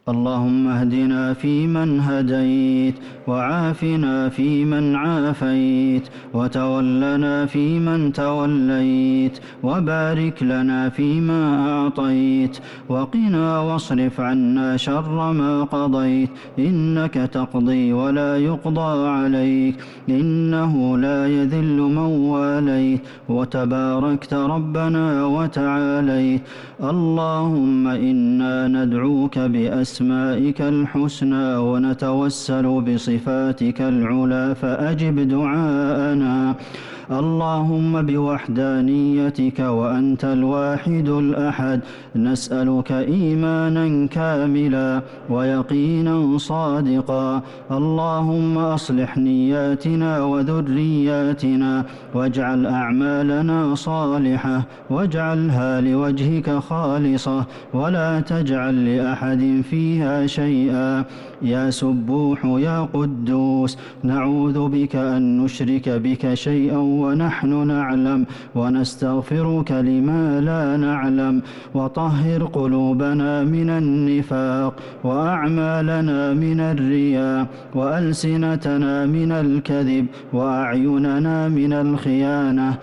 اللهم اهدنا فيمن هديت، وعافنا فيمن عافيت، وتولنا فيمن توليت، وبارك لنا فيما أعطيت، وقنا واصرف عنا شر ما قضيت، إنك تقضي ولا يقضى عليك، إنه لا يذل من واليت، وتباركت ربنا وتعاليت. اللهم إنا ندعوك بأسمائك الحسنى ونتوسل بصفاتك العلى فأجب دعاءنا. اللهم بوحدانيتك وأنت الواحد الأحد نسألك إيمانا كاملا ويقينا صادقا. اللهم أصلح نياتنا وذرياتنا، واجعل أعمالنا صالحة، واجعلها لوجهك خالصة، ولا تجعل لأحد فيها شيئا. يا سبوح يا قدوس، نعوذ بك أن نشرك بك شيئا ونحن نعلم، ونستغفرك لما لا نعلم. وطهر قلوبنا من النفاق، وأعمالنا من الرياء، وألسنتنا من الكذب، وأعيننا من الخيانة،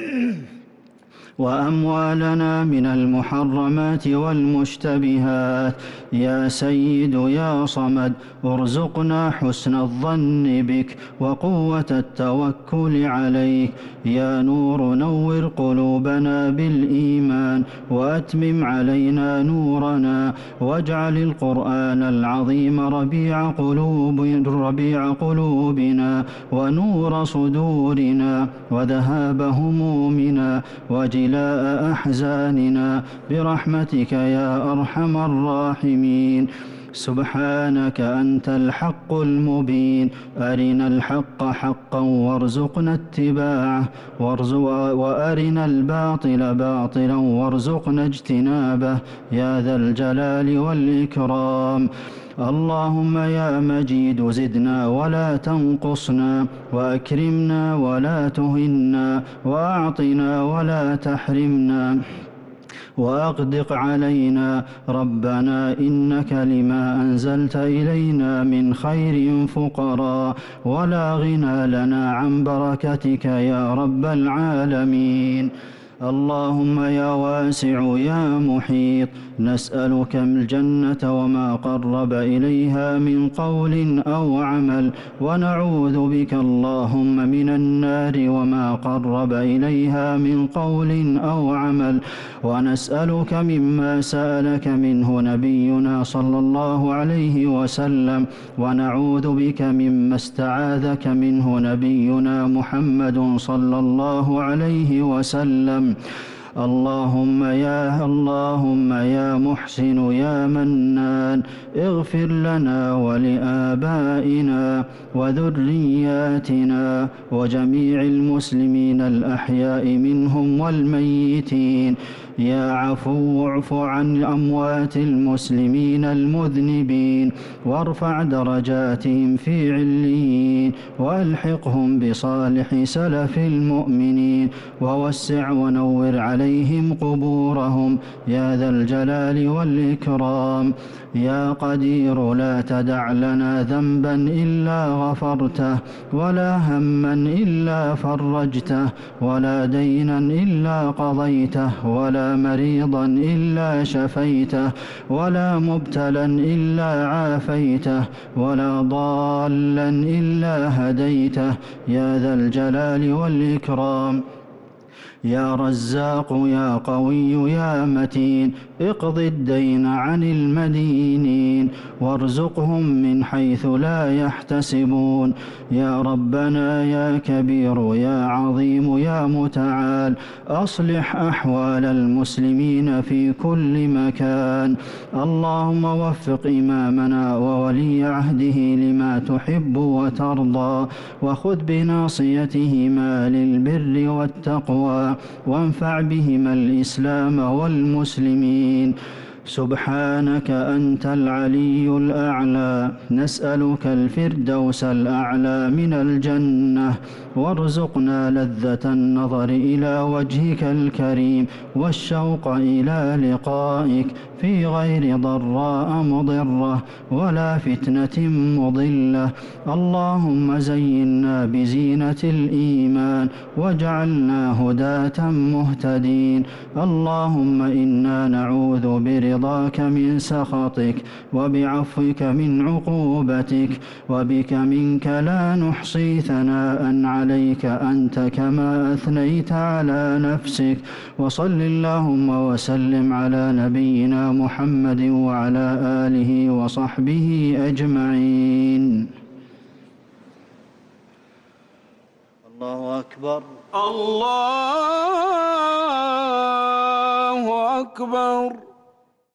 وأموالنا من المحرمات والمشتبهات. يا سيد يا صمد، ارزقنا حسن الظن بك وقوة التوكل عليك. يا نور نور قلوبنا بالإيمان، وأتمم علينا نورنا، واجعل القرآن العظيم ربيع قلوبنا ونور صدورنا، وذهاب همومنا، وجلاء أحزاننا، برحمتك يا أرحم الراحمين. سبحانك أنت الحق المبين، أرنا الحق حقا وارزقنا اتباعه، وأرنا الباطل باطلا وارزقنا اجتنابه، يا ذا الجلال والإكرام. اللهم يا مجيد زدنا ولا تنقصنا، وأكرمنا ولا تهنا، وأعطنا ولا تحرمنا، وأقدق علينا. ربنا إنك لما أنزلت إلينا من خير فقراء، ولا غنى لنا عن بركتك يا رب العالمين. اللهم يا واسع يا محيط، نسألك الجنة وما قرب إليها من قول أو عمل، ونعوذ بك اللهم من النار وما قرب إليها من قول أو عمل، ونسألك مما سألك منه نبينا صلى الله عليه وسلم، ونعوذ بك مما استعاذك منه نبينا محمد صلى الله عليه وسلم. اللهم يا محسن يا منان، اغفر لنا ولآبائنا وذرياتنا وجميع المسلمين الأحياء منهم والميتين. يا عفو اعف عن أموات المسلمين المذنبين، وارفع درجاتهم في عليين، وألحقهم بصالح سلف المؤمنين، ووسع ونور عليهم قبورهم، يا ذا الجلال والإكرام. يا قدير لا تدع لنا ذنبا إلا غفرته، ولا هما إلا فرجته، ولا دينا إلا قضيته، ولا مريضا إلا شفيته، ولا مبتلا إلا عافيته، ولا ضالا إلا هديته، يا ذا الجلال والإكرام. يا رزاق يا قوي يا متين، اقض الدين عن المدينين، وارزقهم من حيث لا يحتسبون. يا ربنا يا كبير يا عظيم يا متعال، أصلح أحوال المسلمين في كل مكان. اللهم وفق إمامنا وولي عهده لما تحب وترضى، وخذ بناصيتهما للبر والتقوى، وانفع بهما الإسلام والمسلمين. سبحانك أنت العلي الأعلى نسألك الفردوس الأعلى من الجنة وارزقنا لذة النظر إلى وجهك الكريم والشوق إلى لقائك في غير ضراء مضرة ولا فتنة مضلة. اللهم زينا بزينة الإيمان واجعلنا هداة مهتدين. اللهم إنا نعوذ برضاك من سخطك وبعفوك من عقوبتك وبك منك لا نحصي ثناء عليك أنت كما أثنيت على نفسك. وصل اللهم وسلم على نبينا محمد وعلى آله وصحبه أجمعين. الله أكبر. الله أكبر.